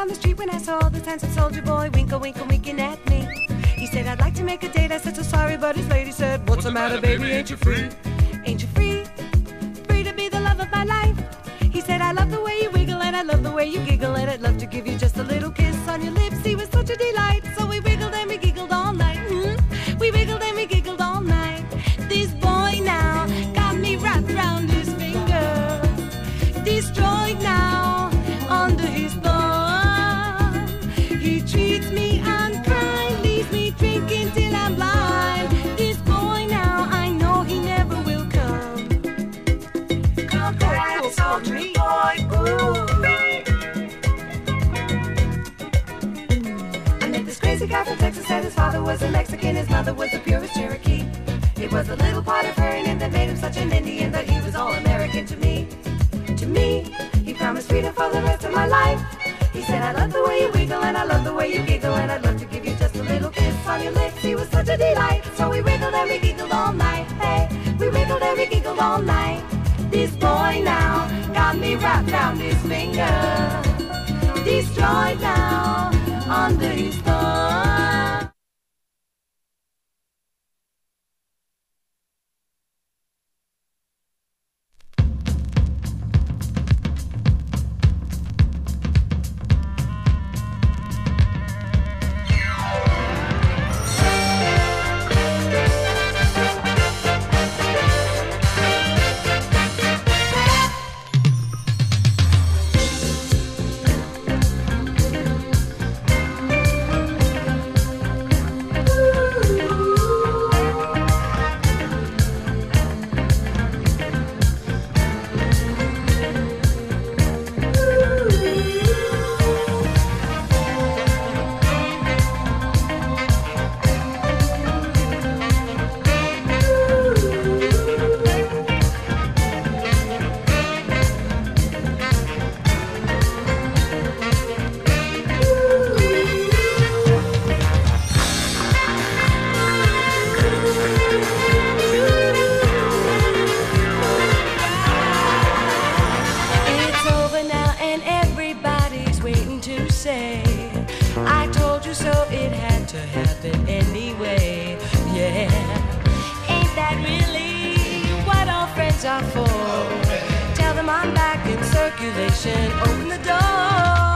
the street when I saw all the handsome soldier boy winkle, winkle, winking at me. He said, I'd like to make a date. I said, so sorry, but his lady said, what's the matter, baby? Ain't you free? Ain't you free? Free to be the love of my life. He said, I love the way you wiggle and I love the way you giggle, and I'd love to give you just a little kiss on your lips. He was such a delight. So we wiggled and we giggled all night. We wiggled and we giggled all night. This boy now got me wrapped round his finger, destroyed now under his thumb. He treats me unkind, leaves me drinking till I'm blind. This boy now, I know he never will come. Come back, soldier boy, ooh. I met this crazy guy from Texas, said his father was a Mexican, his mother was the purest Cherokee. It was a little part of her in him that made him such an Indian, that he was all American to me. To me, he promised freedom for the rest of my life. He said, I love the way you wiggle and I love the way you giggle, and I'd love to give you just a little kiss on your lips. He was such a delight. So we wiggled and we giggled all night. Hey, we wiggled and we giggled all night. This boy now got me wrapped round his finger, destroyed now under his thumb. I told you so, it had to happen anyway. Yeah, ain't that really what all friends are for? Tell them I'm back in circulation, open the door.